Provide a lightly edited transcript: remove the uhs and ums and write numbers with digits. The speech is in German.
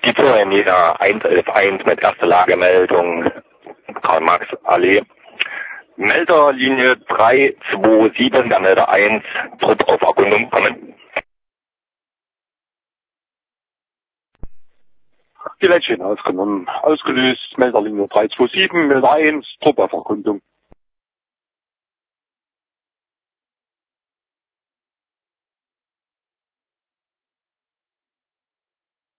Die Tornieder 111-1 mit erster Lagemeldung Karl-Marx-Allee. Melderlinie 327, der Melder 1, Trupp auf Erkundung kommen. Die Leitstelle aufgenommen, ausgelöst, Melderlinie 327, Melder 1, Trupp auf Erkundung.